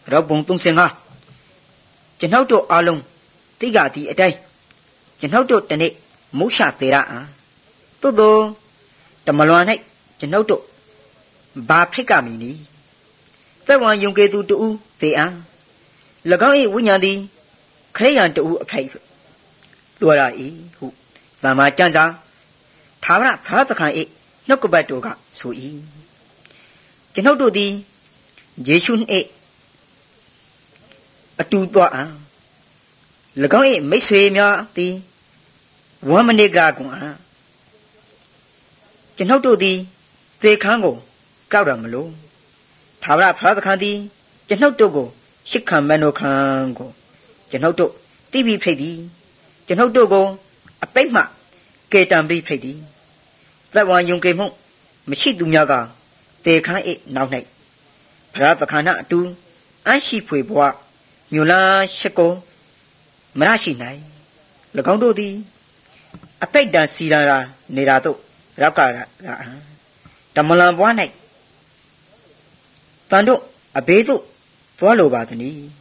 ရောက်ပုံ35ကျွန်ုပ်တို့အားလုံးသိကြသည့်အတိုင်းကျွန်ုပ်တို့တနေ့မုရှာသေးရအားသို့သောတမလွန်၌ကျွန်ုပ်တို့ဘာဖိတ်ကမီနီသက်ဝန်ယုံကြည်သူတူသေအား၎င်း၏ဝိညာဉ်သည်ခရိယန်တူအဖိုက်လွှရ၏ဟုဗမာကျမ်းစာသာဝရဖာသခင်၏နှုတ်ကပတ်တော်ကဆို၏ကျွန်ုပ်တို့သည်ယေရှုနှင့်အတူသွားအား၎င်း၏မိတ်ဆွေများသည်ဝမ်းမနစ်ကကွာကျွန်ုပ်တို့သည်သေခန်းကိုကောက်ရမလို့သာဝရဖာသခင်သည်ကျွန်ုပ်တို့ကိုရှစ်ခံမနောခံကိုကျွန်ုပ်တို့တိပိဖိတ်သည်ကျွန်ုပ်တို့ကိုအပိတ်မှကေတံပိဖိတ်သည်သက်ဝံယုံကြည်မှုမရှိသူများကသေခန်း၏နောက်၌ဖာသခင်နှင့်အတူအရှိဖွေဘွားမြို့လားရှိကိုမရရှိနိုင်၎င်းတို့သည်အပိတ်တန်စီရာနေတာတို့ရောက်ကတမလန်ဘွား၌တန်တို့အဘေးတို့သွားလိုပါသည်